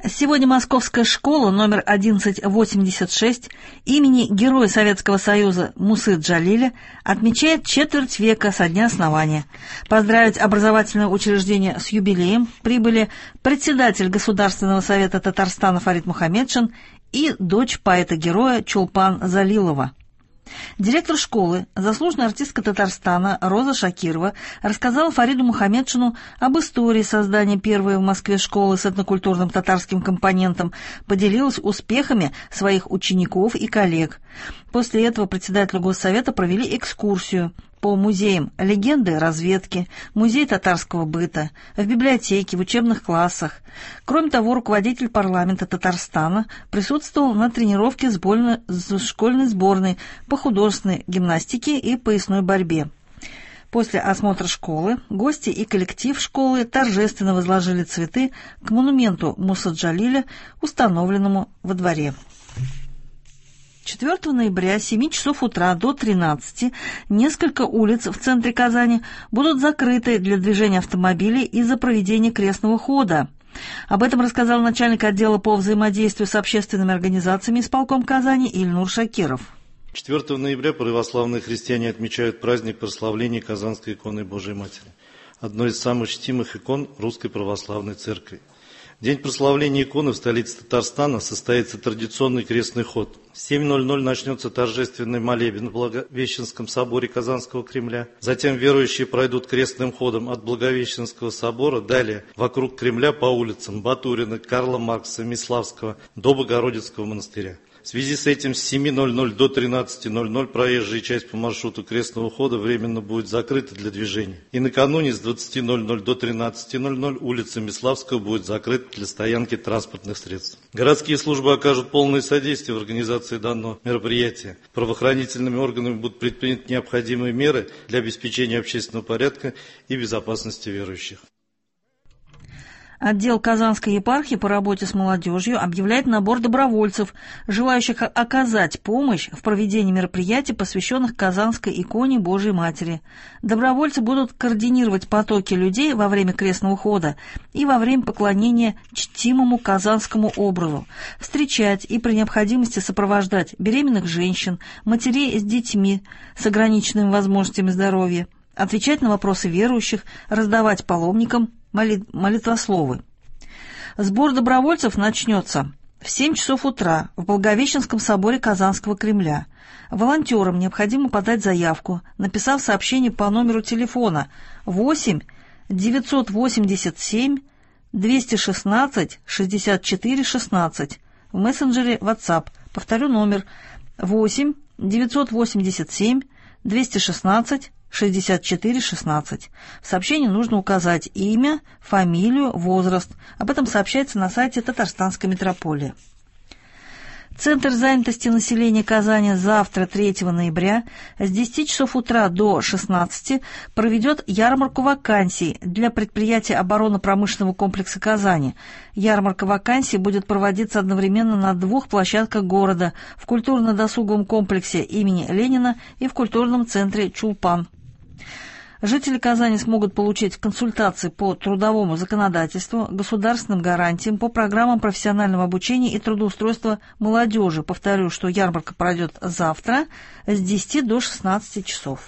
Сегодня Московская школа номер 1186 имени Героя Советского Союза Мусы Джалиля отмечает четверть века со дня основания. Поздравить образовательное учреждение с юбилеем прибыли председатель Государственного совета Татарстана Фарид Мухамедшин и дочь поэта-героя Чулпан Залилова. Директор школы, заслуженная артистка Татарстана Роза Шакирова рассказала Фариду Мухамедшину об истории создания первой в Москве школы с этнокультурным татарским компонентом, поделилась успехами своих учеников и коллег. После этого председателю Госсовета провели экскурсию по музеям легенды разведки, музей татарского быта, в библиотеке, в учебных классах. Кроме того, руководитель парламента Татарстана присутствовал на тренировке школьной сборной по художественной гимнастике и поясной борьбе. После осмотра школы гости и коллектив школы торжественно возложили цветы к монументу Мусы Джалиля, установленному во дворе. 4 ноября с 7 часов утра до 13 несколько улиц в центре Казани будут закрыты для движения автомобилей из-за проведения крестного хода. Об этом рассказал начальник отдела по взаимодействию с общественными организациями исполком Казани Ильнур Шакиров. 4 ноября православные христиане отмечают праздник прославления Казанской иконы Божией Матери, одной из самых чтимых икон Русской Православной Церкви. День прославления иконы в столице Татарстана состоится традиционный крестный ход. В 7:00 начнется торжественный молебен в Благовещенском соборе Казанского Кремля. Затем верующие пройдут крестным ходом от Благовещенского собора, далее вокруг Кремля по улицам Батурина, Карла Маркса, Миславского до Богородицкого монастыря. В связи с этим с 7:00 до 13:00 проезжая часть по маршруту крестного хода временно будет закрыта для движения. И накануне с 20:00 до 13:00 улица Миславского будет закрыта для стоянки транспортных средств. Городские службы окажут полное содействие в организации данного мероприятия. Правоохранительными органами будут предприняты необходимые меры для обеспечения общественного порядка и безопасности верующих. Отдел Казанской епархии по работе с молодежью объявляет набор добровольцев, желающих оказать помощь в проведении мероприятий, посвященных Казанской иконе Божией Матери. Добровольцы будут координировать потоки людей во время крестного хода и во время поклонения чтимому казанскому образу, встречать и при необходимости сопровождать беременных женщин, матерей с детьми с ограниченными возможностями здоровья, отвечать на вопросы верующих, раздавать паломникам молитвословы. Сбор добровольцев начнется в 7 часов утра в Благовещенском соборе Казанского Кремля. Волонтерам необходимо подать заявку, написав сообщение по номеру телефона 8 987 216 64 16 в мессенджере WhatsApp. Повторю номер 8 987 216 64 16. В сообщении нужно указать имя, фамилию, возраст. Об этом сообщается на сайте Татарстанской митрополии. Центр занятости населения Казани завтра, 3 ноября, с 10 часов утра до 16 проведет ярмарку вакансий для предприятия оборонно-промышленного комплекса Казани. Ярмарка вакансий будет проводиться одновременно на 2 площадках города – в культурно-досуговом комплексе имени Ленина и в культурном центре Чулпан. Жители Казани смогут получить консультации по трудовому законодательству, государственным гарантиям, по программам профессионального обучения и трудоустройства молодежи. Повторю, что ярмарка пройдет завтра с 10 до 16 часов.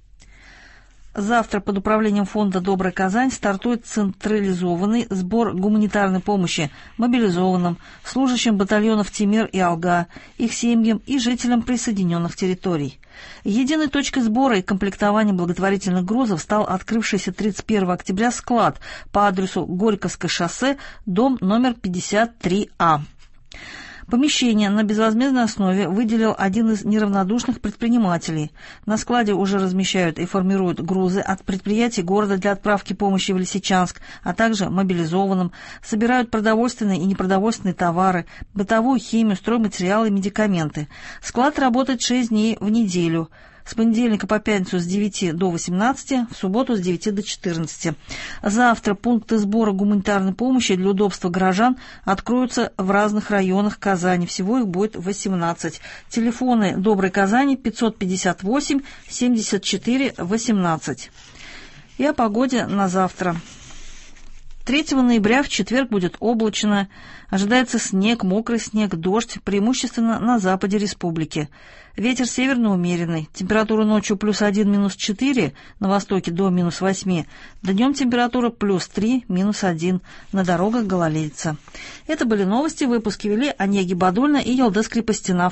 Завтра под управлением фонда «Добрая Казань» стартует централизованный сбор гуманитарной помощи мобилизованным, служащим батальонов Тимир и Алга, их семьям и жителям присоединенных территорий. Единой точкой сбора и комплектования благотворительных грузов стал открывшийся 31 октября склад по адресу Горьковское шоссе, дом номер 53А. Помещение на безвозмездной основе выделил один из неравнодушных предпринимателей. На складе уже размещают и формируют грузы от предприятий города для отправки помощи в Лисичанск, а также мобилизованным, собирают продовольственные и непродовольственные товары, бытовую химию, стройматериалы и медикаменты. Склад работает 6 дней в неделю. С понедельника по пятницу с 9 до 18, в субботу с 9 до 14. Завтра пункты сбора гуманитарной помощи для удобства горожан откроются в разных районах Казани. Всего их будет 18. Телефоны Доброй Казани 558 74 18. И о погоде на завтра. 3 ноября в четверг будет облачно. Ожидается снег, мокрый снег, дождь, преимущественно на западе республики. Ветер северный умеренный. Температура ночью +1, -4, на востоке до -8. Днем температура +3, -1. На дорогах гололедица. Это были новости. Выпуски вели Онега Бадульна и Елдыс Крепостина.